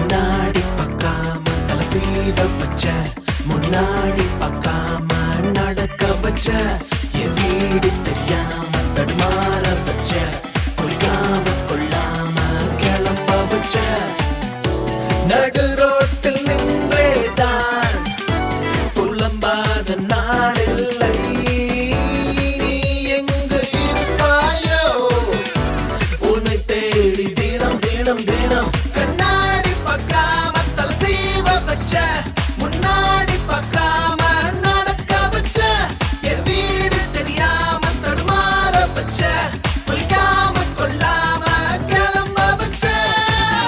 கண்ணாடி பார்க்காம தலை சீவ வச்ச, முன்னாடி பார்க்காம நடக்க வச்ச, என் வீடு தெரியும்